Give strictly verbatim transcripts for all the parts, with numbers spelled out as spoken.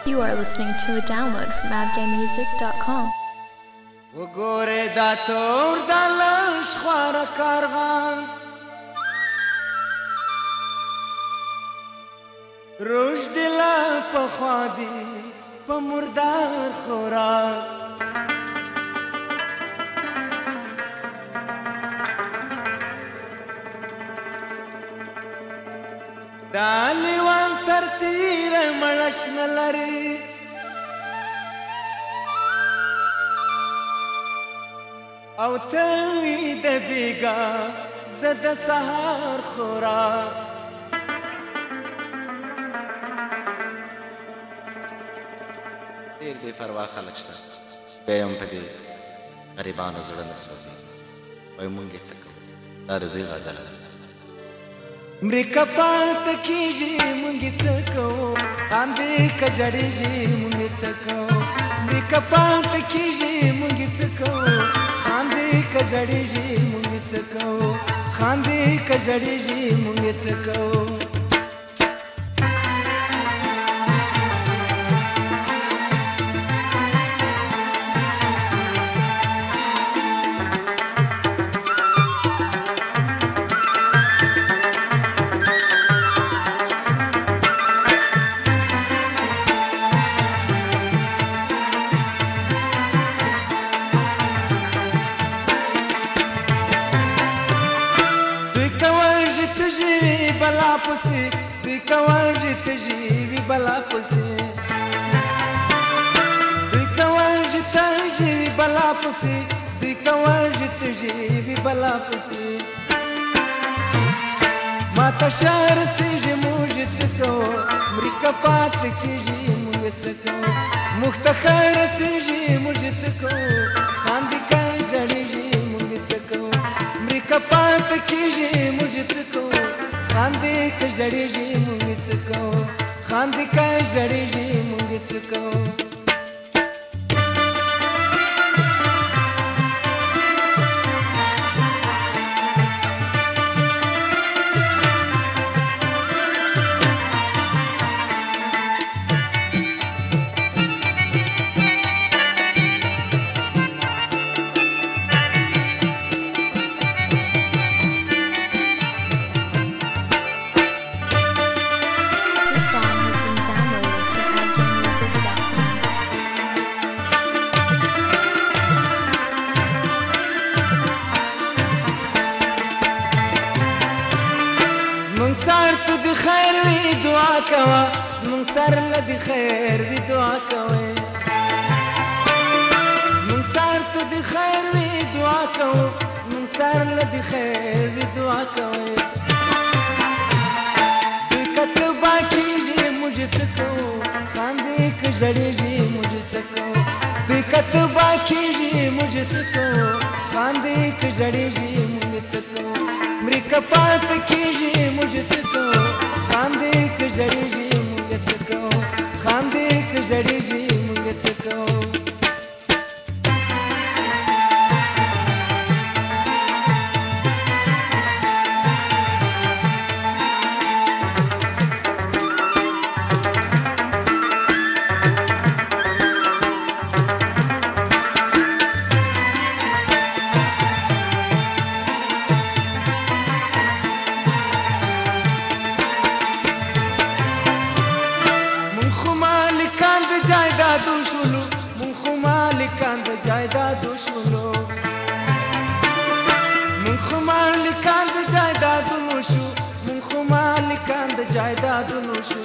You are listening to a download from afghan music dot com. وګوره دا تور د لښ خواره کارغان روش د لا پخوا دي په مردار خوراک دا لیوان سرتیره مړش نه لري او ته د بیګا زد سهار خوراک ډېر بې پروا خلک شته بیا هم په دې غریبانو زړه نه سوځي وایي مونږ یې څه کوو دا د دوی غزله ده مریکه پاتې کېږي مونږ یې څه کوو خاندې که جړېږي مونږ یې څه کوو مریکه پاتې کېږي مونږ یې څه کوو خاندې که جړېږي مونږ یې څه کوو خاندې که جړېږي مونږ یې څه کوو بلا پسې دوی کوانژې ته ژوي بلا پسې دوی کوانژې ته ژوي بلا پسې دوی کوانژې ته ژوي بلا پسې ماته ښه رسېږي موږ یې څه کوو مریکه پاتې کېږي موږ یې څه کوو موږ ته ښه رسېږي موږ یې څه کوو خاندې که ژړېږي موږ یې څه کوو مریکه پاتې کېږي موږ یې څه کوو خاندې که ژړېږي مونږ یې څه کوو خاندې که ژړېږي مونږ یې څه کوو زمونږ سر ته د خیر وي دعا کوه زمونږ سر له د خیر وي دعا کوئ زمونږ سر ته د خیر وي دعا کوو زمونږ سر له د خیر وي دعا کوئ دوی که تبا کېږي موږ یې څه کوو خاندې که ژړېږي موږ یې څه کوو دوی که تبا کېږي موږ یې څه کوو خاندې که ژړېږي موږ یې څه کوو مریکه پاتې کېږي موږ یې څه کوو خاندې که ژړېږي موږ یې څه کوو خاندې که ژړېږي موږ یې څه کوو جایدادو شولو مون خو مالکان د جایدادو شولو مون خو مالکان د جایدادو نو شو مون خو مالکان د جایدادو نو شو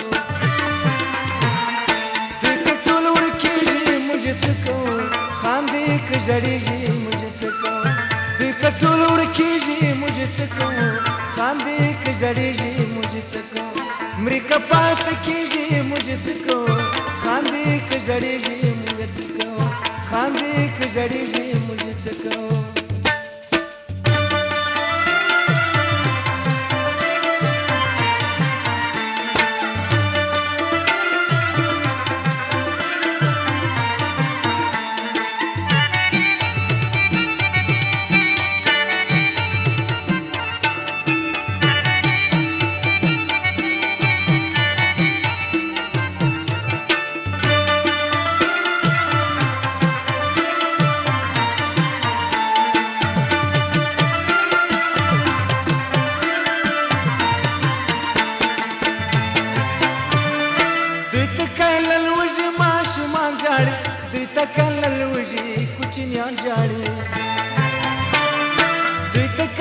دوی که ټول ورکېږي موږ یې څه کوو خاندې که ژړېږي موږ یې څه کوو دوی که ټول ورکېږي موږ یې څه کوو خاندې که ژړېږي موږ یې څه کوو مریکه پاتې کېږي موږ یې څه کوو خاندې که ژړېږي موږ یې څه کوو خاندې که ژړېږي موږ یې څه کوو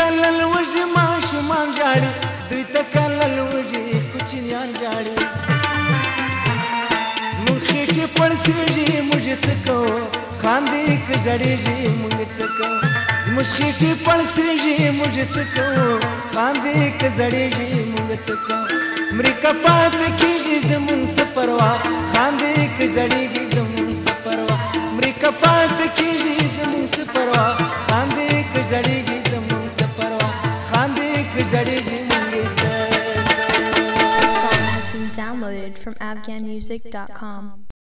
کله لوږې ماشومان ژاړي دوی ته کله لوږې کوچنیان ژاړي زموږ خېټې پړسېږي موږ څه کوو خاندې که ژړېږي موږ څه کوو زموږ خېټې پړسېږي موږ څه کوو خاندې که زړېږي موږ څه کوو مري که پاتې کېږي زموږ څه پروا خاندې که ژړېږي زموږ څه پروا مري که پاتې کېږي زموږ څه پروا خاندې که ژړېږي زموږ څه پروا خاندې که ژړېږي موږ څه کوو. This song has been downloaded from afghan music dot com.